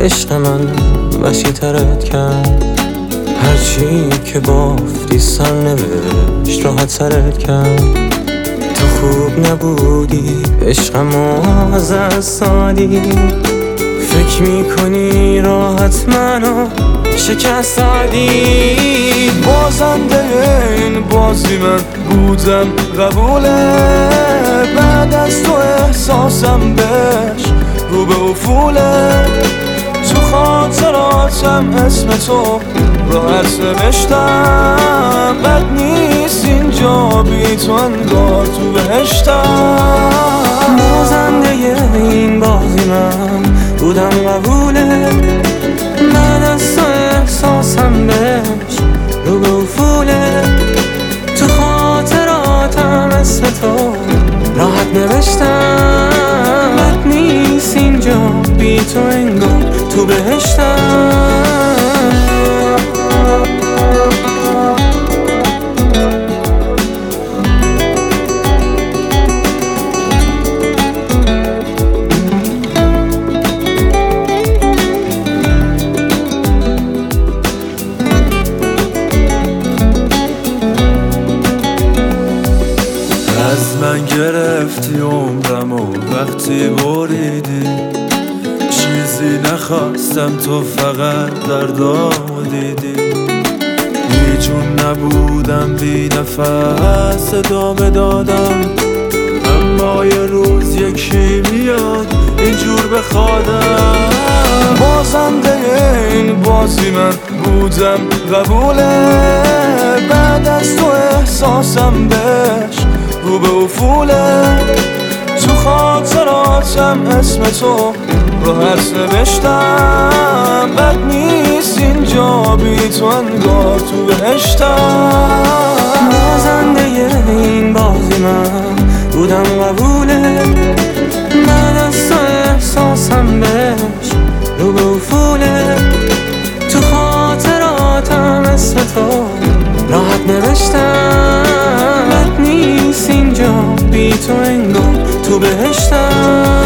عشق من وحشی ترت کرد، هرچی که بافتی سرنوشت راحت سرت کرد. تو خوب نبودی عشقمو از دست دادی، فکر میکنی راحت منو شکست دادی. بازنده این بازی من بودم قبوله، بعد از تو احساسم بهش رو به افوله. تو خاطراتم اسم تو راحت نوشتم، بد نیست اینجا بی تو انگار تو بهشتم. بازنده این بازی من بودم قبوله، بعد از تو احساسم بهش رو به افوله. تو خاطراتم اسم تو راحت نوشتم، بد نیست اینجا بی تو انگار تو بهشتم. از من گرفتی عمرم و وقتی بریدی، چیزی نخواستم تو فقط دردامو دیدی. هیچون نبودم بی نفس ادامه دادم، اما یه روز یکی میاد اینجور بخوادم. بازنده این بازی من بودم قبوله، بعد از تو احساسم بهش رو به افوله. تو خاطراتم اسم تو راحت نوشتم، بد نیست اینجا بی تو انگار تو بهشتم. بازنده این بازی من بودم قبوله، بعد از تو احساسم بهش رو به افوله. تو خاطراتم اسم تو راحت نوشتم، بد نیست اینجا بی تو انگار تو بهشتم.